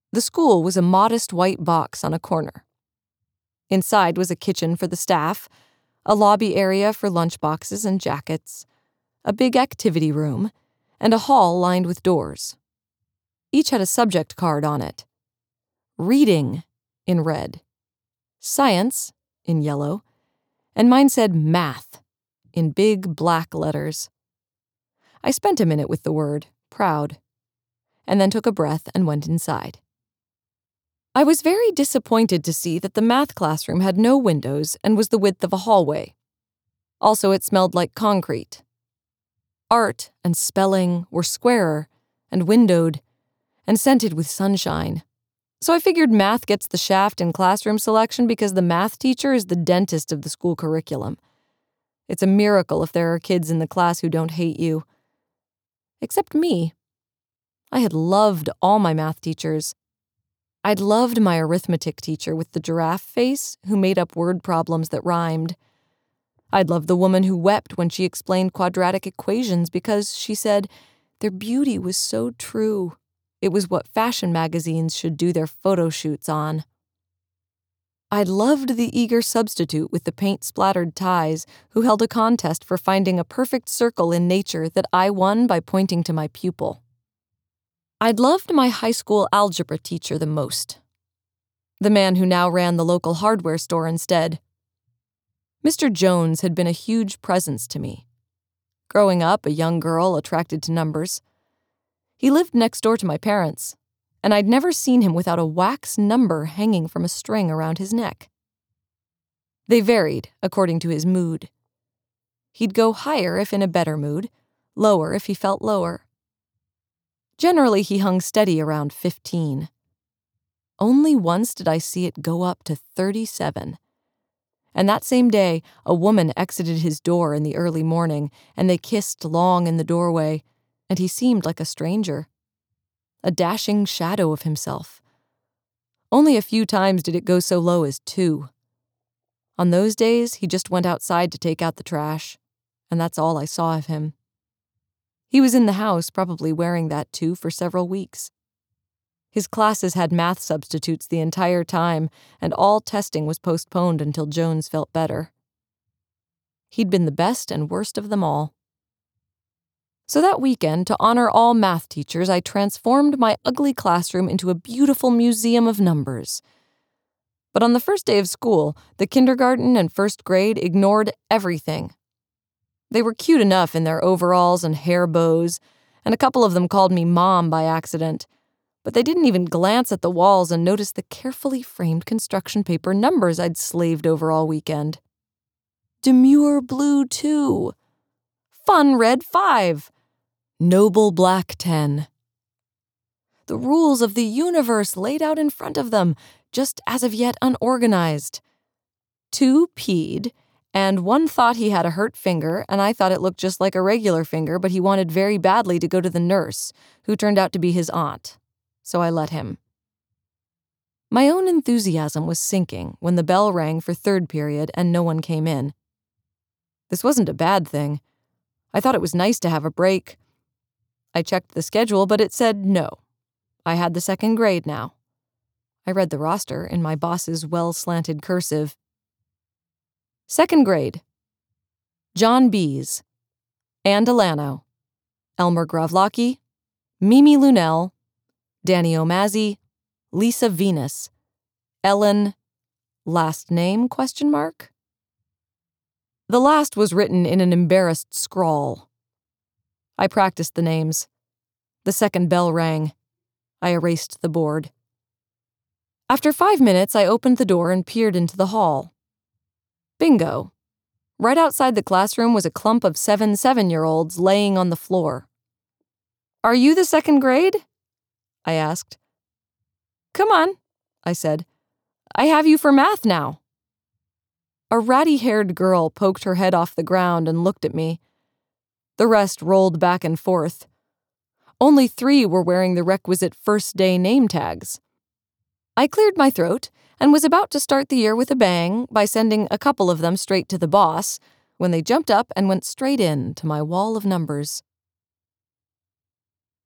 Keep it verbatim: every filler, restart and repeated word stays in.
The school was a modest white box on a corner. Inside was a kitchen for the staff, a lobby area for lunchboxes and jackets, a big activity room, and a hall lined with doors. Each had a subject card on it. Reading, in red. Science, in yellow. And mine said math, in big black letters. I spent a minute with the word, proud, and then took a breath and went inside. I was very disappointed to see that the math classroom had no windows and was the width of a hallway. Also, it smelled like concrete. Art and spelling were squarer and windowed and scented with sunshine. So I figured math gets the shaft in classroom selection because the math teacher is the dentist of the school curriculum. It's a miracle if there are kids in the class who don't hate you. Except me. I had loved all my math teachers. I'd loved my arithmetic teacher with the giraffe face who made up word problems that rhymed. I'd loved the woman who wept when she explained quadratic equations because, she said, their beauty was so true. It was what fashion magazines should do their photo shoots on. I'd loved the eager substitute with the paint-splattered ties who held a contest for finding a perfect circle in nature that I won by pointing to my pupil. I'd loved my high school algebra teacher the most. The man who now ran the local hardware store instead. Mister Jones had been a huge presence to me. Growing up, a young girl attracted to numbers. He lived next door to my parents, and I'd never seen him without a wax number hanging from a string around his neck. They varied according to his mood. He'd go higher if in a better mood, lower if he felt lower. Generally, he hung steady around fifteen. Only once did I see it go up to thirty-seven. And that same day, a woman exited his door in the early morning, and they kissed long in the doorway, and he seemed like a stranger. A dashing shadow of himself. Only a few times did it go so low as two. On those days, he just went outside to take out the trash, and that's all I saw of him. He was in the house, probably wearing that too, for several weeks. His classes had math substitutes the entire time, and all testing was postponed until Jones felt better. He'd been the best and worst of them all. So that weekend, to honor all math teachers, I transformed my ugly classroom into a beautiful museum of numbers. But on the first day of school, the kindergarten and first grade ignored everything. They were cute enough in their overalls and hair bows, and a couple of them called me Mom by accident, but they didn't even glance at the walls and notice the carefully framed construction paper numbers I'd slaved over all weekend. Demure blue two. Fun red five. Noble black ten. The rules of the universe laid out in front of them, just as of yet unorganized. Two peed, and one thought he had a hurt finger, and I thought it looked just like a regular finger, but he wanted very badly to go to the nurse, who turned out to be his aunt. So I let him. My own enthusiasm was sinking when the bell rang for third period and no one came in. This wasn't a bad thing. I thought it was nice to have a break. I checked the schedule, but it said no. I had the second grade now. I read the roster in my boss's well-slanted cursive. Second grade. John Bees. Ann Delano. Elmer Gravlocki. Mimi Lunell. Danny O'Mazzy. Lisa Venus. Ellen. Last name, question mark? The last was written in an embarrassed scrawl. I practiced the names. The second bell rang. I erased the board. After five minutes, I opened the door and peered into the hall. Bingo. Right outside the classroom was a clump of seven seven-year-olds laying on the floor. "Are you the second grade?" I asked. "Come on," I said. "I have you for math now." A ratty-haired girl poked her head off the ground and looked at me. The rest rolled back and forth. Only three were wearing the requisite first-day name tags. I cleared my throat and was about to start the year with a bang by sending a couple of them straight to the boss when they jumped up and went straight in to my wall of numbers.